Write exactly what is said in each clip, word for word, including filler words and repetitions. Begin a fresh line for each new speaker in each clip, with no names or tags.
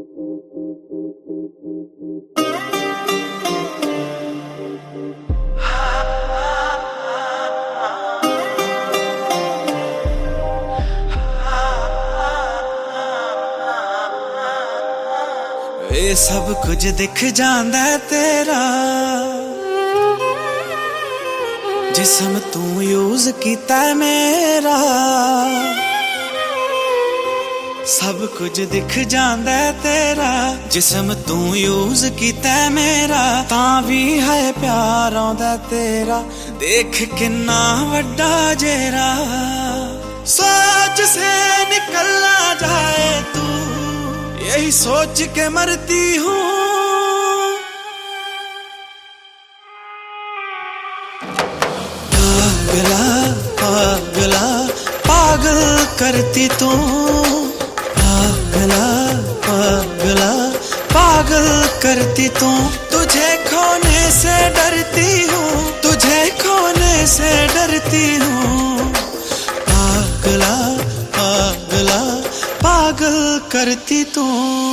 ਇਹ सब कुछ दिख जांदा तेरा जिस्म तू यूज कीता मेरा सब कुछ दिख जांदा तेरा जिस्म तू यूज कीता मेरा तां भी है प्यार आंदा तेरा देख किन्ना वड्डा जेरा सोच से निकल ना जाए तू यही सोच के मरती हूँ पागला पागला पागल करती तू पागला पागला पागल करती तू तुझे खोने से डरती हूँ तुझे खोने से डरती हूँ पागला पागला पागल करती तू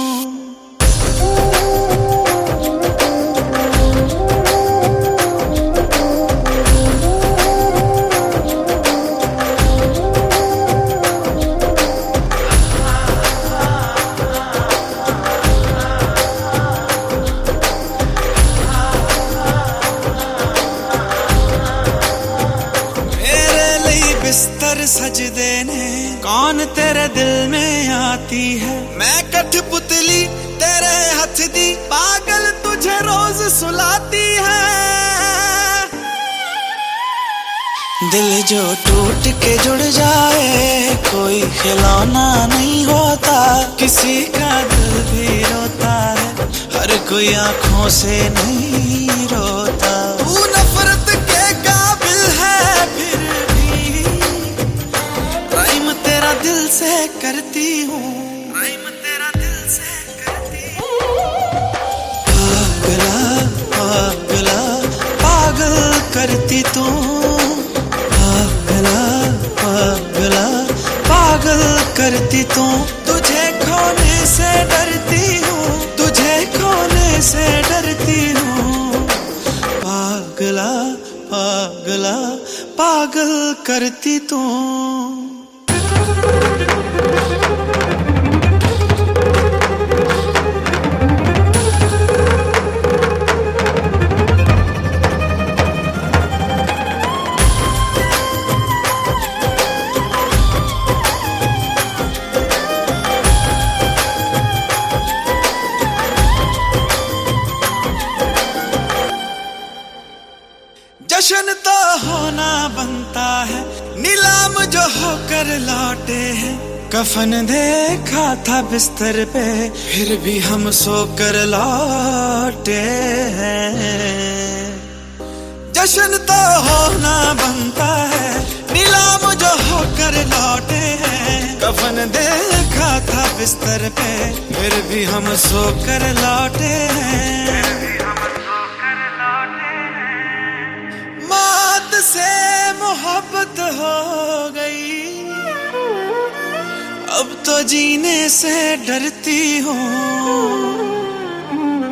बिस्तर सजदे ने कौन तेरे दिल में आती है मैं कठपुतली तेरे हाथ दी पागल तुझे रोज सुलाती है दिल जो टूट के जुड़ जाए कोई खिलौना नहीं होता किसी का दिल भी रोता है हर कोई आंखों से नहीं रोता तू नफरत के काबिल है फिर दिल से करती हूँ तेरा दिल से करती हूँ पागला पागला पागल करती तू पागला पागला पागल करती तू तुझे खोने से डरती हूँ तुझे खोने से डरती हूँ पागला पागला पागल करती तू जश्न तो होना बनता है नीलाम जो होकर लौटे हैं कफन देखा था बिस्तर पे फिर भी हम सोकर लौटे हैं जश्न तो होना बनता है नीलाम जो होकर लौटे हैं कफन देखा था बिस्तर पे फिर भी हम सोकर लौटे हैं मौत से मोहब्बत हो गई अब तो जीने से डरती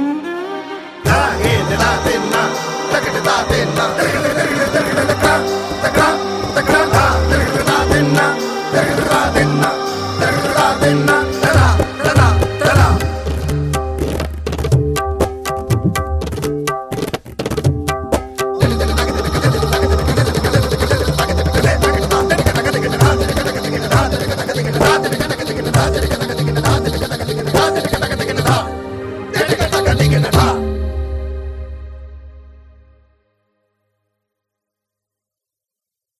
हूँ